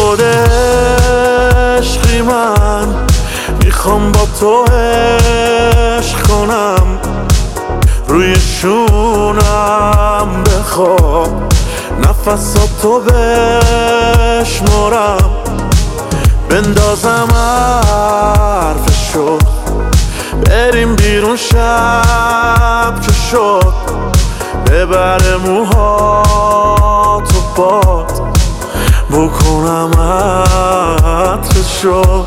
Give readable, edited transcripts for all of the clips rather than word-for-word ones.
شده عشقی من، میخوام با تو عشق کنم، روی شونم بخواب، نفساتو بشمرم، بندازم حرفشو، بریم بیرون شب که شد، ببره موهاتو باد، بکنم عطرشو،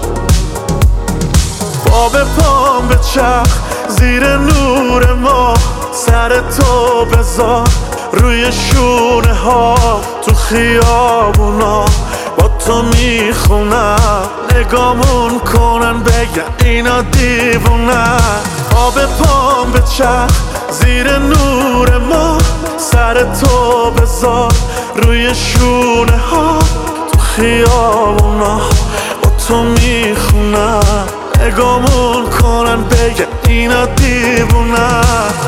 با به پام به چرخ زیر نور ما، سر تو بذار روی شونه ها، تو خیابونا با تو میخونم، نگامون کنن بگن اینا دیوونن. آب پام به چرخ زیر نور ما، سر تو بذار روی شونه ها، تو خیابونا با تو میخونم، نگامون کنن بگن اینا دیوونن.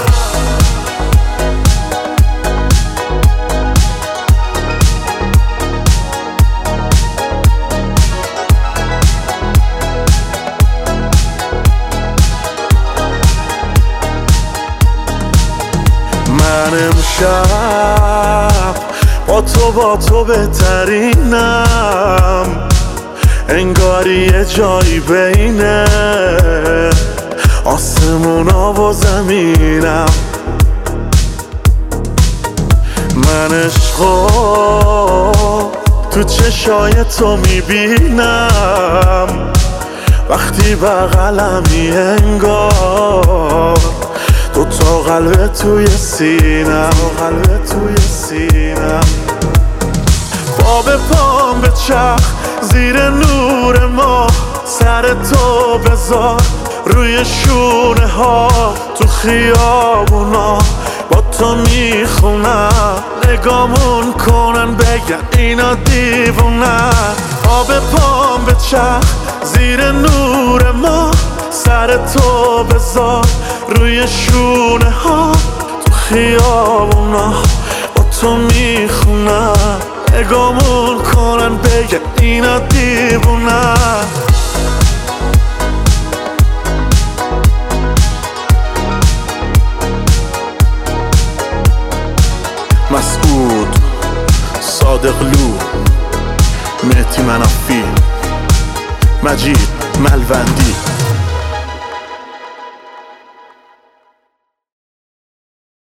من امشب با تو بهترینم، انگاری یه جایی بینه آسمونا و زمینم. من عشقو تو چشای تو میبینم، وقتی بغلمی انگار دوتا قلب توی سینم، با به پام به چرخ زیر نور ما، سر تو بذار روی شونه ها، تو خیابونا با تو میخونم، نگامون کنن بگن اینا دیوونن. آب پام به چرخ زیر نور ما، سر تو بذار روی شونه ها، تو خیابونا با تو میخونم، نگامون کنن بگن اینا دیوونن. مسعود صادقلو، مهدی منافی، مجید ملوندی.